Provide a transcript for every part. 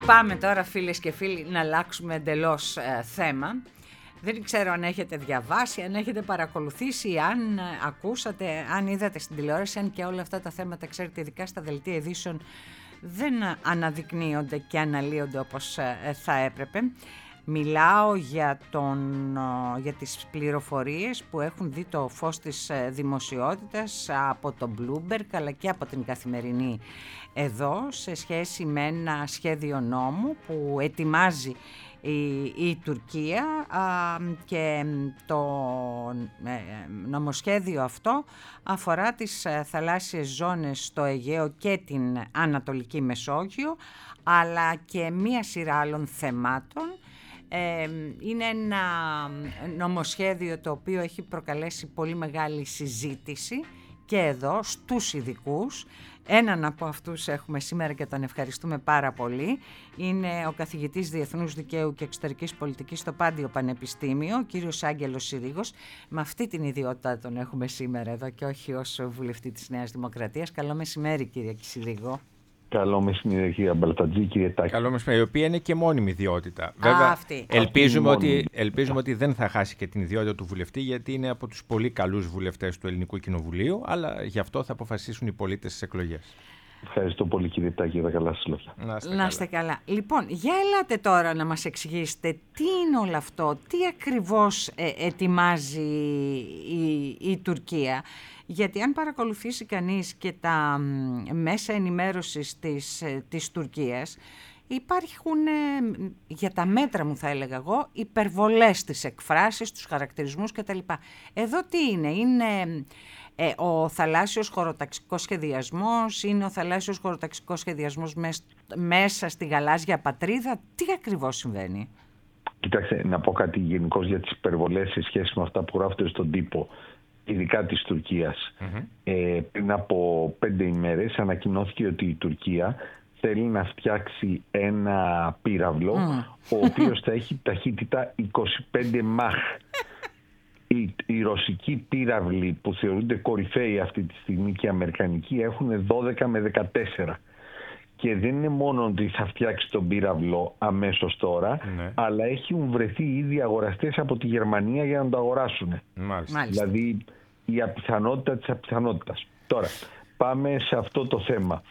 Πάμε τώρα, φίλες και φίλοι, να αλλάξουμε εντελώς θέμα. Δεν ξέρω αν έχετε διαβάσει, αν έχετε παρακολουθήσει, αν ακούσατε, αν είδατε στην τηλεόραση, αν και όλα αυτά τα θέματα, ξέρετε, ειδικά στα δελτία ειδήσεων, δεν αναδεικνύονται και αναλύονται όπως θα έπρεπε. Μιλάω για τις πληροφορίες που έχουν δει το φως της δημοσιότητας από το Bloomberg αλλά και από την Καθημερινή εδώ, σε σχέση με ένα σχέδιο νόμου που ετοιμάζει η Τουρκία, και το νομοσχέδιο αυτό αφορά τις θαλάσσιες ζώνες στο Αιγαίο και την Ανατολική Μεσόγειο, αλλά και μία σειρά άλλων θεμάτων. Είναι ένα νομοσχέδιο το οποίο έχει προκαλέσει πολύ μεγάλη συζήτηση και εδώ στους ειδικούς. Έναν από αυτούς έχουμε σήμερα και τον ευχαριστούμε πάρα πολύ. Είναι ο καθηγητής Διεθνούς Δικαίου και Εξωτερικής Πολιτικής στο Πάντιο Πανεπιστήμιο, ο κύριος Άγγελος Συρίγος. Με αυτή την ιδιότητα τον έχουμε σήμερα εδώ και όχι ως βουλευτή της Νέας Δημοκρατίας. Καλό μεσημέρι, κύριε Συρίγο. Καλό μεσημέρι, κύριε Μπαλτατζή, κύριε Τάκη. Καλό μεσημέρι, η οποία είναι και μόνιμη ιδιότητα. Βέβαια, ελπίζουμε ότι δεν θα χάσει και την ιδιότητα του βουλευτή, γιατί είναι από τους πολύ καλούς βουλευτές του Ελληνικού Κοινοβουλίου, αλλά γι' αυτό θα αποφασίσουν οι πολίτες στις εκλογές. Ευχαριστώ πολύ, κύριε Τάκη, για τα καλά σας λόγια. Να είστε καλά. Λοιπόν, για ελάτε τώρα να μας εξηγήσετε τι είναι όλο αυτό, τι ακριβώς ετοιμάζει η Τουρκία. Γιατί αν παρακολουθήσει κανείς και τα μέσα ενημέρωσης της Τουρκίας, υπάρχουν, για τα μέτρα μου θα έλεγα εγώ, υπερβολές στις εκφράσεις, τους χαρακτηρισμούς κτλ. Εδώ τι είναι ο θαλάσσιος χωροταξικός σχεδιασμός, είναι ο θαλάσσιος χωροταξικός σχεδιασμός μέσα στη γαλάζια πατρίδα, τι ακριβώς συμβαίνει? Κοιτάξτε, να πω κάτι γενικώς για τις υπερβολές σε σχέση με αυτά που γράφονται στον τύπο, ειδικά της Τουρκίας. Πριν από 5 ημέρες ανακοινώθηκε ότι η Τουρκία θέλει να φτιάξει ένα πύραυλο, ο οποίος θα έχει ταχύτητα 25 μαχ. Οι ρωσικοί πύραυλοι που θεωρούνται κορυφαίοι αυτή τη στιγμή και οι αμερικανικοί έχουν 12 με 14. Και δεν είναι μόνο ότι θα φτιάξει τον πύραυλο αμέσως τώρα, αλλά έχουν βρεθεί ήδη αγοραστές από τη Γερμανία για να το αγοράσουν. Μάλιστα. Δηλαδή η απιθανότητα της απιθανότητας. Τώρα πάμε σε αυτό το θέμα.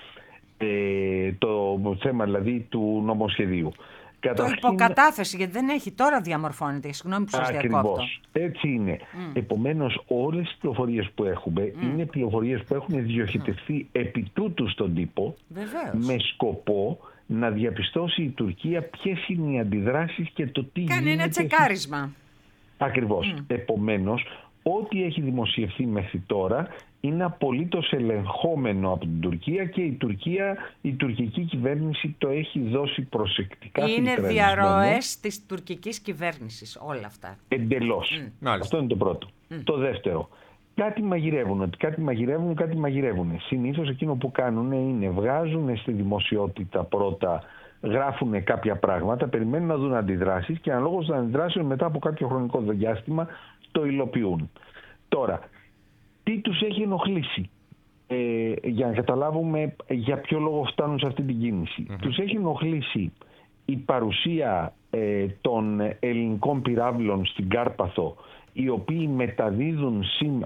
Το θέμα δηλαδή του νομοσχεδίου. Το υποκατάθεση, γιατί δεν έχει, τώρα διαμορφώνεται. Συγγνώμη που σας διακόπτω. Ακριβώς, έτσι είναι. Επομένως, όλες οι πληροφορίες που έχουμε είναι πληροφορίες που έχουν διοχετευτεί επί τούτου στον τύπο. Βεβαίως. Με σκοπό να διαπιστώσει η Τουρκία ποιες είναι οι αντιδράσεις και το τι γίνεται. Κάνει ένα τσεκάρισμα. Ακριβώς. Επομένως, ό,τι έχει δημοσιευθεί μέχρι τώρα είναι απολύτως ελεγχόμενο από την Τουρκία και η τουρκική κυβέρνηση το έχει δώσει προσεκτικά. Είναι διαρροές της τουρκικής κυβέρνησης όλα αυτά. Εντελώς. Αυτό είναι το πρώτο. Το δεύτερο, κάτι μαγειρεύουν. Συνήθως εκείνο που κάνουν είναι βγάζουν στη δημοσιότητα πρώτα, γράφουν κάποια πράγματα, περιμένουν να δουν αντιδράσεις και αναλόγως των αντιδράσεων μετά από κάποιο χρονικό διάστημα το υλοποιούν. Τώρα, τι τους έχει ενοχλήσει, για να καταλάβουμε για ποιο λόγο φτάνουν σε αυτή την κίνηση. Τους έχει ενοχλήσει η παρουσία των ελληνικών πυράβλων στην Κάρπαθο, οι οποίοι μεταδίδουν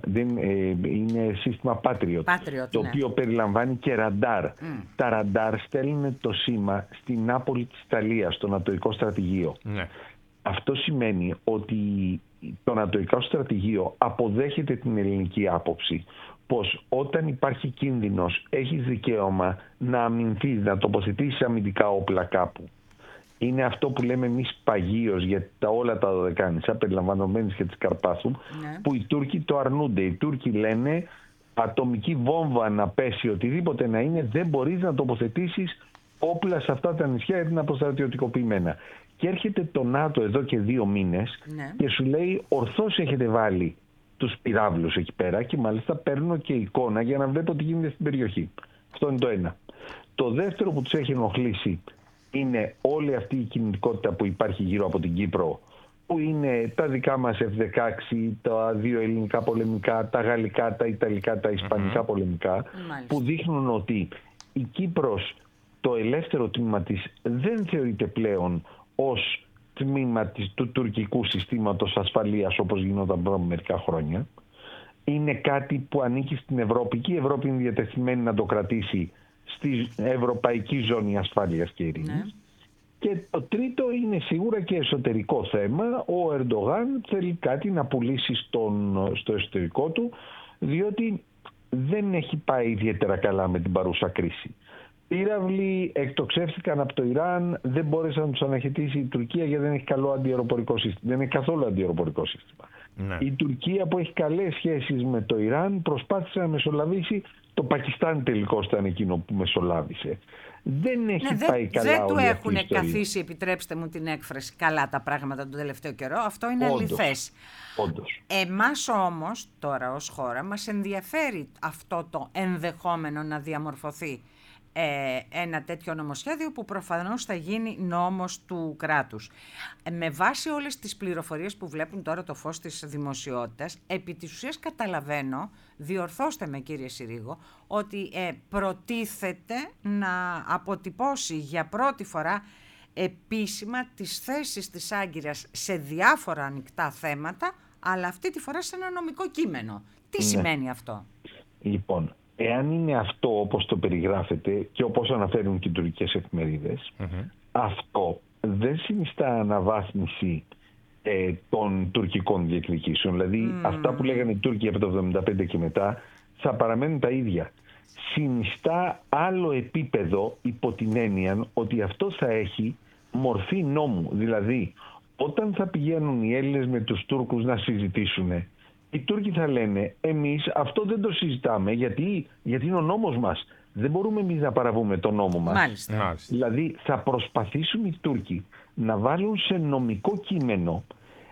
είναι σύστημα Patriot, το οποίο περιλαμβάνει και ραντάρ. Τα ραντάρ στέλνουν το σήμα στην Νάπολη της Ιταλίας, στο Νατοϊκό Στρατηγείο. Αυτό σημαίνει ότι το Νατοϊκό Στρατηγείο αποδέχεται την ελληνική άποψη πως όταν υπάρχει κίνδυνος έχεις δικαίωμα να αμυνθείς, να τοποθετήσεις αμυντικά όπλα κάπου. Είναι αυτό που λέμε εμείς παγίως για όλα τα Δωδεκάνησα, περιλαμβανομένης και της Καρπάθου, που οι Τούρκοι το αρνούνται. Οι Τούρκοι λένε ατομική βόμβα να πέσει, οτιδήποτε να είναι, δεν μπορείς να τοποθετήσεις όπλα σε αυτά τα νησιά γιατί είναι αποστρατιωτικοποιημένα. Και έρχεται το ΝΑΤΟ εδώ και 2 μήνες και σου λέει ορθώς έχετε βάλει τους πυράβλους εκεί πέρα και μάλιστα παίρνω και εικόνα για να βλέπω τι γίνεται στην περιοχή. Αυτό είναι το ένα. Το δεύτερο που τους έχει ενοχλήσει είναι όλη αυτή η κινητικότητα που υπάρχει γύρω από την Κύπρο, που είναι τα δικά μας F-16, τα 2 ελληνικά πολεμικά, τα γαλλικά, τα ιταλικά, τα ισπανικά πολεμικά, που δείχνουν ότι η Κύπρος το ελεύθερο τμήμα της δεν θεωρείται πλέον ως τμήμα του τουρκικού συστήματος ασφαλείας όπως γινόταν πριν από μερικά χρόνια. Είναι κάτι που ανήκει στην Ευρώπη και η Ευρώπη είναι διατεθειμένη να το κρατήσει στη ευρωπαϊκή ζώνη ασφάλειας και ειρήνης. Ναι. Και το τρίτο είναι σίγουρα και εσωτερικό θέμα. Ο Ερντογάν θέλει κάτι να πουλήσει στο εσωτερικό του, διότι δεν έχει πάει ιδιαίτερα καλά με την παρούσα κρίση. Πύραυλοι εκτοξεύτηκαν από το Ιράν, δεν μπόρεσε να τους αναχαιτήσει η Τουρκία γιατί δεν έχει καλό αντιαεροπορικό σύστημα. Δεν έχει καθόλου αντιαεροπορικό σύστημα. Ναι. Η Τουρκία που έχει καλές σχέσεις με το Ιράν προσπάθησε να μεσολαβήσει. Το Πακιστάν τελικώς ήταν εκείνο που μεσολάβησε. Δεν έχει πάει καλά. Δεν του έχουν καθίσει, επιτρέψτε μου την έκφραση, καλά τα πράγματα τον τελευταίο καιρό. Αυτό είναι αληθές. Όντως. Εμάς όμως τώρα ως χώρα μας ενδιαφέρει αυτό το ενδεχόμενο να διαμορφωθεί ένα τέτοιο νομοσχέδιο που προφανώς θα γίνει νόμος του κράτους. Με βάση όλες τις πληροφορίες που βλέπουν τώρα το φως της δημοσιότητας, επί της ουσίας καταλαβαίνω, διορθώστε με κύριε Συρίγο, ότι προτίθεται να αποτυπώσει για πρώτη φορά επίσημα τις θέσεις της Άγκυρας σε διάφορα ανοιχτά θέματα, αλλά αυτή τη φορά σε ένα νομικό κείμενο. Τι σημαίνει αυτό? Λοιπόν, εάν είναι αυτό όπως το περιγράφεται και όπως αναφέρουν και οι τουρκικές εφημερίδες, αυτό δεν συνιστά αναβάθμιση των τουρκικών διεκδικήσεων. Δηλαδή αυτά που λέγανε οι Τούρκοι από το 1975 και μετά θα παραμένουν τα ίδια. Συνιστά άλλο επίπεδο υπό την έννοια ότι αυτό θα έχει μορφή νόμου. Δηλαδή όταν θα πηγαίνουν οι Έλληνες με τους Τούρκους να συζητήσουν, οι Τούρκοι θα λένε εμείς αυτό δεν το συζητάμε γιατί είναι ο νόμος μας. Δεν μπορούμε εμείς να παραβούμε τον νόμο μας. Μάλιστα. Δηλαδή θα προσπαθήσουν οι Τούρκοι να βάλουν σε νομικό κείμενο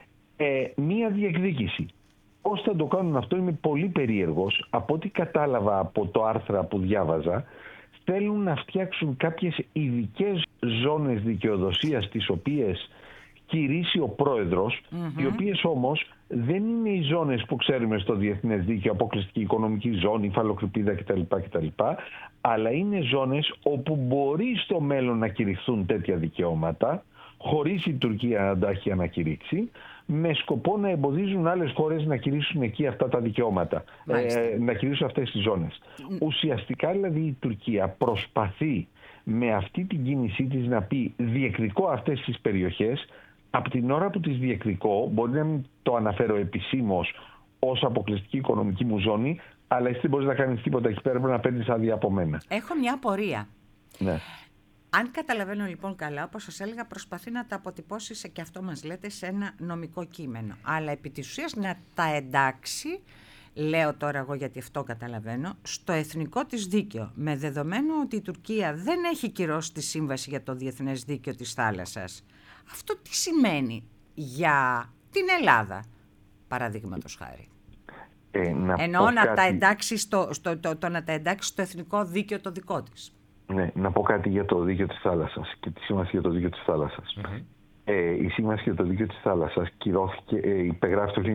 μία διεκδίκηση. Πώς θα το κάνουν αυτό είμαι πολύ περίεργος. Από ό,τι κατάλαβα από το άρθρα που διάβαζα, θέλουν να φτιάξουν κάποιες ειδικές ζώνες δικαιοδοσίας τις οποίες κηρύσει ο πρόεδρος, οι οποίες όμως δεν είναι οι ζώνες που ξέρουμε στο διεθνές δίκαιο, αποκλειστική οικονομική ζώνη, υφαλοκρηπίδα κτλ. Αλλά είναι ζώνες όπου μπορεί στο μέλλον να κηρυχθούν τέτοια δικαιώματα, χωρίς η Τουρκία να τα έχει ανακηρύξει, με σκοπό να εμποδίζουν άλλες χώρες να κηρύσουν εκεί αυτά τα δικαιώματα, να κηρύσουν αυτές τις ζώνες. Ουσιαστικά δηλαδή η Τουρκία προσπαθεί με αυτή την κίνησή της να πει διεκδικώ αυτές τις περιοχές. Από την ώρα που τις διεκδικώ, μπορεί να μην το αναφέρω επισήμως ως αποκλειστική οικονομική μου ζώνη, αλλά εσύ δεν μπορείς να κάνεις τίποτα εκεί πέρα, πρέπει να παίρνεις άδεια από μένα. Έχω μια απορία. Ναι. Αν καταλαβαίνω λοιπόν καλά, όπως σας έλεγα, προσπαθεί να τα αποτυπώσει και αυτό μας λέτε σε ένα νομικό κείμενο. Αλλά επί της ουσίας να τα εντάξει, λέω τώρα εγώ γιατί αυτό καταλαβαίνω, στο εθνικό της δίκαιο. Με δεδομένο ότι η Τουρκία δεν έχει κυρώσει τη σύμβαση για το διεθνές δίκαιο της θάλασσας. Αυτό τι σημαίνει για την Ελλάδα, παραδείγματος χάρη? Εννοώ να τα εντάξει να τα εντάξει στο εθνικό δίκαιο το δικό της. Ναι, να πω κάτι για το δίκαιο της θάλασσας και τη σύμβαση για το δίκαιο της θάλασσας. Η σύμβαση για το δίκαιο της θάλασσας υπεγράφει το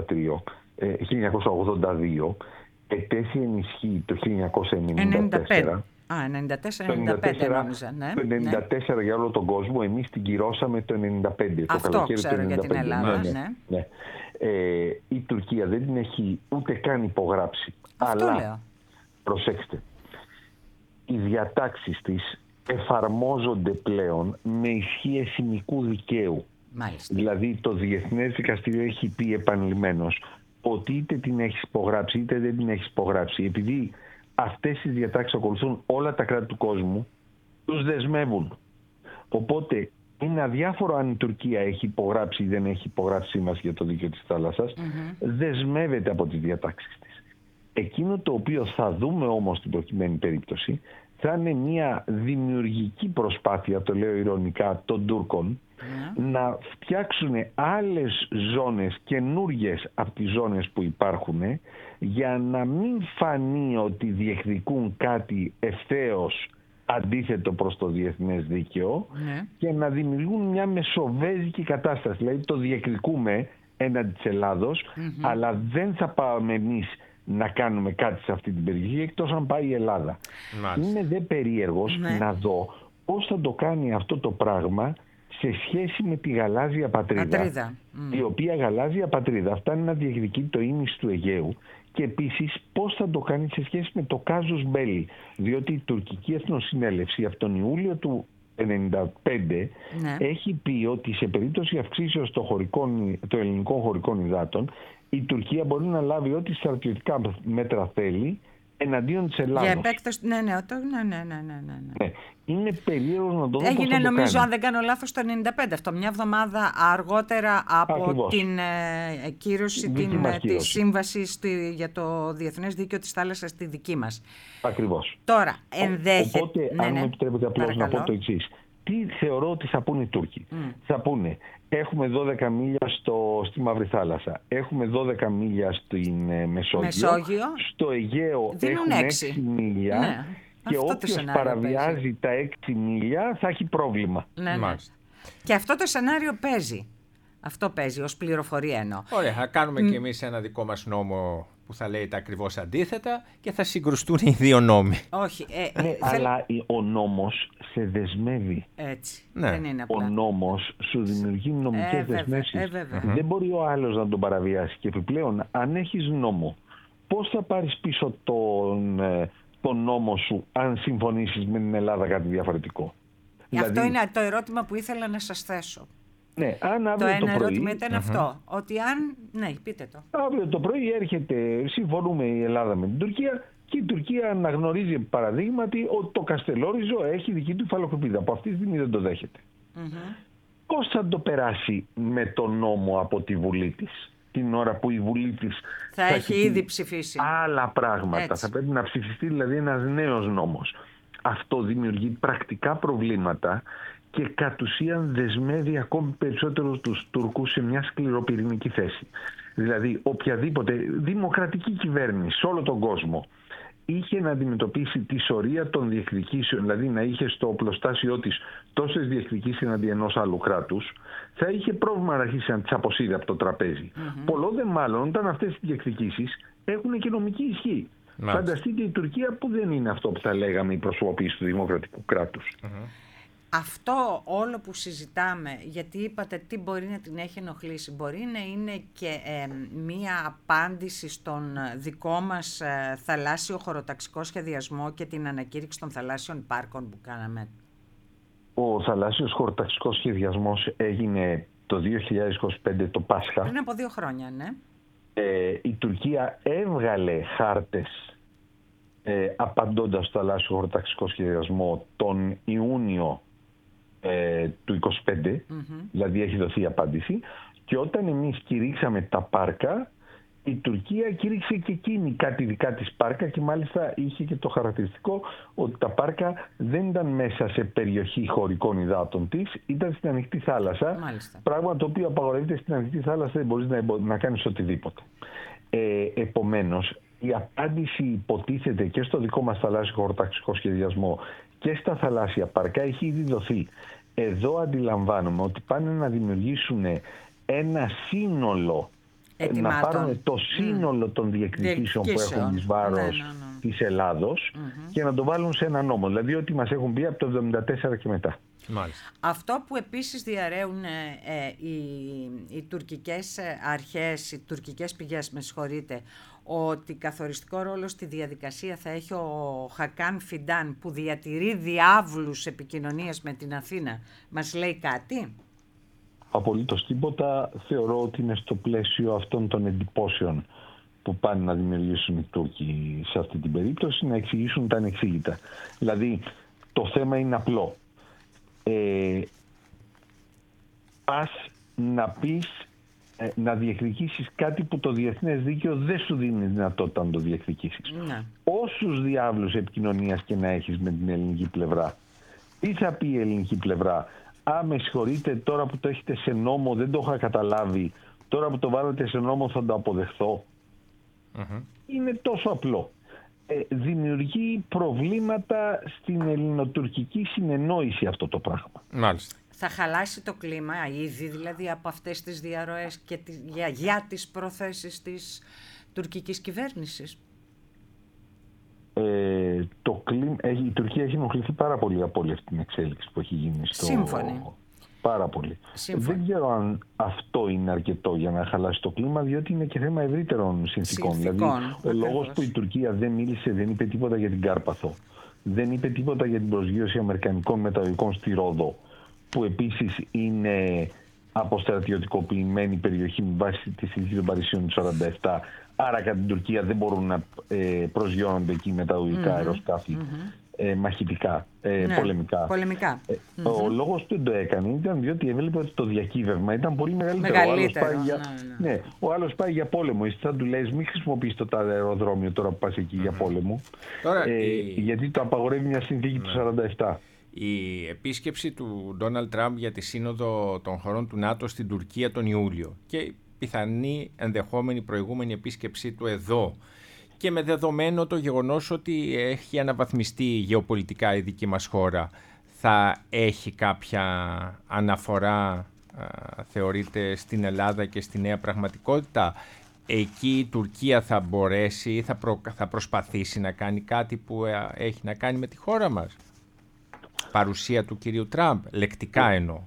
1982, ετέθη ενισχύει το 1994. 94-95 νόμιζα. Ναι, το 94 για όλο τον κόσμο, εμείς την κυρώσαμε το 95. Αυτό ξέρω για την Ελλάδα. Ναι. Η Τουρκία δεν την έχει ούτε καν υπογράψει. Αυτό αλλά, λέω. Προσέξτε, οι διατάξεις της εφαρμόζονται πλέον με ισχύ εθνικού δικαίου. Μάλιστα. Δηλαδή το Διεθνές Δικαστήριο έχει πει επανειλημμένως ότι είτε την έχεις υπογράψει είτε δεν την έχεις υπογράψει, επειδή αυτές οι διατάξεις ακολουθούν όλα τα κράτη του κόσμου, τους δεσμεύουν. Οπότε είναι αδιάφορο αν η Τουρκία έχει υπογράψει ή δεν έχει υπογράψει σύμβαση για το δίκαιο της θάλασσας, δεσμεύεται από τις διατάξεις της. Εκείνο το οποίο θα δούμε όμως στην προκειμένη περίπτωση θα είναι μια δημιουργική προσπάθεια, το λέω ειρωνικά, των Τούρκων να φτιάξουν άλλες ζώνες καινούργιες από τις ζώνες που υπάρχουν, για να μην φανεί ότι διεκδικούν κάτι ευθέως αντίθετο προς το διεθνές δίκαιο και να δημιουργούν μια μεσοβέζικη κατάσταση. Δηλαδή το διεκδικούμε έναντι της Ελλάδος, αλλά δεν θα πάμε εμείς να κάνουμε κάτι σε αυτή την περιοχή, εκτός αν πάει η Ελλάδα. Είμαι δε περίεργος να δω πώς θα το κάνει αυτό το πράγμα σε σχέση με τη γαλάζια πατρίδα. Η οποία γαλάζια πατρίδα φτάνει να διεκδικεί το ίμιση του Αιγαίου, και επίσης πώς θα το κάνει σε σχέση με το κάζους μπέλι. Διότι η τουρκική εθνοσυνέλευση από τον Ιούλιο του 1995 έχει πει ότι σε περίπτωση αυξήσεως των ελληνικών χωρικών υδάτων, η Τουρκία μπορεί να λάβει ό,τι στρατιωτικά μέτρα θέλει εναντίον της Ελλάδος. Για επέκταση, ναι. Είναι περίεργο να το δω. Έγινε, νομίζω, αν δεν κάνω λάθος, το 1995 αυτό, μια εβδομάδα αργότερα από την κύρωση της σύμβασης για το Διεθνές Δίκαιο της Θάλασσας, τη δική μας. Ακριβώς. Τώρα, ενδέχεται... Οπότε, αν μου επιτρέπετε απλώς να πω το εξής. Τι θεωρώ ότι θα πούνε οι Τούρκοι. Θα πούνε, έχουμε 12 μίλια στη Μαύρη Θάλασσα, έχουμε 12 μίλια στην Μεσόγειο. Στο Αιγαίο δίνουν έχουμε 6 μίλια. Ναι. Και όποιος παραβιάζει τα 6 μίλια θα έχει πρόβλημα. Ναι. Και αυτό το σενάριο παίζει. Αυτό παίζει ως πληροφορία εννοώ. Ωραία, θα κάνουμε κι εμείς ένα δικό μας νόμο που θα λέει τα ακριβώς αντίθετα και θα συγκρουστούν οι δύο νόμοι. Όχι. Αλλά ο νόμος σε δεσμεύει. Έτσι. Δεν είναι απλά. Ο νόμος σου δημιουργεί νομικές δεσμεύσεις. Δεν μπορεί ο άλλος να τον παραβιάσει. Και επιπλέον, αν έχεις νόμο, πώς θα πάρεις πίσω τον νόμο σου αν συμφωνήσεις με την Ελλάδα κάτι διαφορετικό? Αυτό είναι το ερώτημα που ήθελα να σας θέσω. Ναι, αν το αύριο ένα το πρωί, ερώτημα ήταν αυτό. Ότι αν. Ναι, πείτε το. Αύριο το πρωί συμφωνούμε η Ελλάδα με την Τουρκία και η Τουρκία αναγνωρίζει παραδείγματι ότι το Καστελόριζο έχει δική του υφαλοκρηπίδα. Από αυτή τη στιγμή δεν το δέχεται. Πώς θα το περάσει με τον νόμο από τη Βουλή της, την ώρα που η Βουλή της θα έχει ήδη ψηφίσει άλλα πράγματα? Έτσι. Θα πρέπει να ψηφιστεί δηλαδή ένας νέος νόμος. Αυτό δημιουργεί πρακτικά προβλήματα και κατ' ουσίαν δεσμεύει ακόμη περισσότερο τους Τούρκους σε μια σκληροπυρηνική θέση. Δηλαδή οποιαδήποτε δημοκρατική κυβέρνηση σε όλο τον κόσμο είχε να αντιμετωπίσει τη σωρία των διεκδικήσεων, δηλαδή να είχε στο οπλοστάσιό της τόσες διεκδικήσεις εναντί ενός άλλου κράτους, θα είχε πρόβλημα να αρχίσει να τις αποσύρει από το τραπέζι. Πολλό δε μάλλον όταν αυτές οι διεκδικήσεις έχουν και νομική ισχύ. Φανταστείτε η Τουρκία που δεν είναι αυτό που θα λέγαμε η προσωποποίηση του δημοκρατικού κράτους. Αυτό όλο που συζητάμε, γιατί είπατε τι μπορεί να την έχει ενοχλήσει, μπορεί να είναι και μία απάντηση στον δικό μας θαλάσσιο χωροταξικό σχεδιασμό και την ανακήρυξη των θαλάσσιων πάρκων που κάναμε. Ο θαλάσσιος χωροταξικός σχεδιασμός έγινε το 2025 το Πάσχα. Πριν από 2 χρόνια, ναι. Η Τουρκία έβγαλε χάρτες απαντώντας στο θαλάσσιο χωροταξικό σχεδιασμό τον Ιούνιο του 25, δηλαδή έχει δοθεί απάντηση, και όταν εμείς κηρύξαμε τα πάρκα, η Τουρκία κήρυξε και εκείνη κάτι δικά της πάρκα και μάλιστα είχε και το χαρακτηριστικό ότι τα πάρκα δεν ήταν μέσα σε περιοχή χωρικών υδάτων της, ήταν στην ανοιχτή θάλασσα, πράγμα το οποίο απαγορεύεται στην ανοιχτή θάλασσα, δεν μπορείς να κάνεις οτιδήποτε. Επομένως, η απάντηση υποτίθεται και στο δικό μας θαλάσσιο χωροταξικό σχεδιασμό και στα θαλάσσια πάρκα έχει ήδη δοθεί. Εδώ αντιλαμβάνομαι ότι πάνε να δημιουργήσουν ένα σύνολο, να πάρουν το σύνολο των διεκδικήσεων που έχουν εις βάρος της Ελλάδος και να το βάλουν σε ένα νόμο. Δηλαδή ό,τι μας έχουν πει από το 1974 και μετά. Μάλιστα. Αυτό που επίσης διαρρέουν οι τουρκικές αρχές, οι τουρκικές πηγές, με συγχωρείτε, ότι καθοριστικό ρόλο στη διαδικασία θα έχει ο Χακάν Φιντάν που διατηρεί διάβλους επικοινωνίας με την Αθήνα, μας λέει κάτι? Απολύτως τίποτα. Θεωρώ ότι είναι στο πλαίσιο αυτών των εντυπώσεων που πάνε να δημιουργήσουν οι Τούρκοι σε αυτή την περίπτωση, να εξηγήσουν τα ανεξήγητα. Δηλαδή το θέμα είναι απλό. Πας να πεις, να διεκδικήσεις κάτι που το διεθνές δίκαιο δεν σου δίνει δυνατότητα να το διεκδικήσεις. Όσους διάβλους επικοινωνίας και να έχεις με την ελληνική πλευρά, τι θα πει η ελληνική πλευρά? Με συγχωρείτε, τώρα που το έχετε σε νόμο δεν το είχα καταλάβει, τώρα που το βάλετε σε νόμο θα το αποδεχθώ. Είναι τόσο απλό. Δημιουργεί προβλήματα στην ελληνοτουρκική συνεννόηση αυτό το πράγμα. Μάλιστα. Θα χαλάσει το κλίμα ήδη δηλαδή από αυτές τις διαρροές και για τις προθέσεις τουρκικής κυβέρνησης? Η Τουρκία έχει ενοχληθεί πάρα πολύ από όλη αυτή την εξέλιξη που έχει γίνει Σύμφωνη. Πάρα πολύ. Δεν ξέρω αν αυτό είναι αρκετό για να χαλάσει το κλίμα, διότι είναι και θέμα ευρύτερων συνθήκων. Δηλαδή, ο λόγος που η Τουρκία δεν μίλησε, δεν είπε τίποτα για την Κάρπαθο, δεν είπε τίποτα για την προσγείωση αμερικανικών μεταλλικών στη Ρόδο, που επίσης είναι αποστρατιωτικοποιημένη περιοχή με βάση τη συνθήκη των Παρισίων του 1947. Άρα κατά την Τουρκία δεν μπορούν να προσγειώνονται εκεί μεταλλουργικά αεροσκάφη μαχητικά, πολεμικά. Ο λόγος που δεν το έκανε ήταν διότι έβλεπε ότι το διακύβευμα ήταν πολύ μεγαλύτερο. Ο άλλος πάει για πόλεμο. Εσύ θα του λες μην χρησιμοποιείς το αεροδρόμιο τώρα που πας εκεί για πόλεμο. Γιατί το απαγορεύει μια συνθήκη του 1947. Η επίσκεψη του Ντόναλντ Τραμπ για τη Σύνοδο των χωρών του ΝΑΤΟ στην Τουρκία τον Ιούλιο και πιθανή ενδεχόμενη προηγούμενη επίσκεψή του εδώ, και με δεδομένο το γεγονός ότι έχει αναβαθμιστεί γεωπολιτικά η δική μας χώρα, θα έχει κάποια αναφορά, θεωρείται, στην Ελλάδα και στη νέα πραγματικότητα? Εκεί η Τουρκία θα μπορέσει, θα προσπαθήσει να κάνει κάτι που έχει να κάνει με τη χώρα μας? Παρουσία του κυρίου Τραμπ, λεκτικά εννοώ.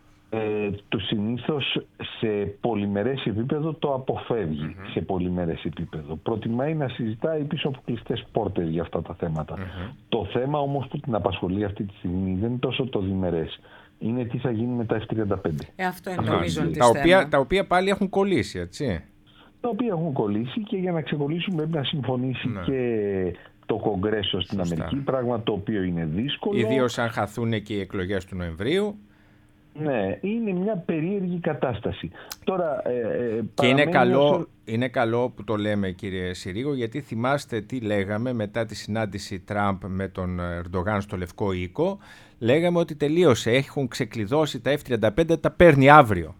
Το συνήθως σε πολυμερές επίπεδο το αποφεύγει. Σε πολυμερές επίπεδο προτιμάει να συζητάει πίσω από κλειστές πόρτες για αυτά τα θέματα. Το θέμα όμως που την απασχολεί αυτή τη στιγμή δεν είναι τόσο το διμερές, είναι τι θα γίνει με τα F-35. Αυτό είναι το μείζον της τα οποία πάλι έχουν κολλήσει, έτσι. Τα οποία έχουν κολλήσει και για να ξεκολλήσουν πρέπει να συμφωνήσει και το Κογκρέσο στην Αμερική, πράγμα το οποίο είναι δύσκολο. Ιδίως αν χαθούν και οι εκλογές του Νοεμβρίου. Ναι, είναι μια περίεργη κατάσταση. Τώρα, και είναι καλό που το λέμε, κύριε Συρίγο, γιατί θυμάστε τι λέγαμε μετά τη συνάντηση Τραμπ με τον Ερντογάν στο Λευκό Οίκο. Λέγαμε ότι τελείωσε, έχουν ξεκλειδώσει τα F-35, τα παίρνει αύριο.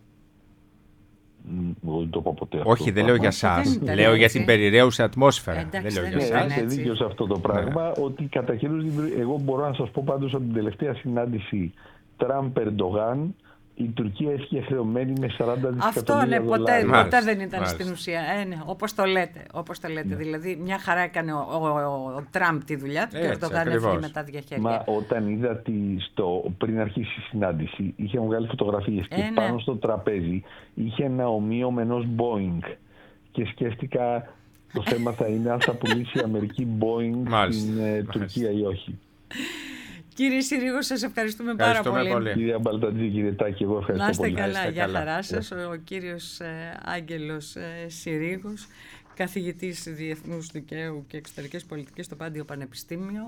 Δεν το πω ποτέ. Όχι, δεν λέω για εσάς. Λέω για την περιραίουσα ατμόσφαιρα. Δεν λέω για εσάς. Είστε δίκιο σε αυτό το πράγμα. Ότι κατά χέρους, εγώ μπορώ να σας πω πάντως από την τελευταία συνάντηση Τραμπ-Ερντογάν, η Τουρκία έφυγε χρεωμένη με 40 δισεκατομμύρια δολάρια. Ποτέ δεν ήταν στην ουσία. Όπως το λέτε. Δηλαδή, μια χαρά έκανε ο Τραμπ τη δουλειά του και ο Ερντογάν έφυγε μετά διαχέρια. Μα όταν είδα πριν αρχίσει η συνάντηση, είχε βγάλει φωτογραφίες και πάνω στο τραπέζι είχε ένα ομοίο με ενός Boeing. Και σκέφτηκα το θέμα θα είναι αν θα πουλήσει η Αμερική Boeing στην Τουρκία ή όχι. Κύριε Συρίγο, σας ευχαριστούμε πάρα πολύ. Κύριε Μπαλτατζή, κύριε Τάκη, εγώ ευχαριστώ πολύ. Να είστε καλά, για χαρά σας. Ο κύριος Άγγελος Συρίγος, καθηγητής Διεθνούς Δικαίου και Εξωτερικής Πολιτικής στο Πάντιο Πανεπιστήμιο.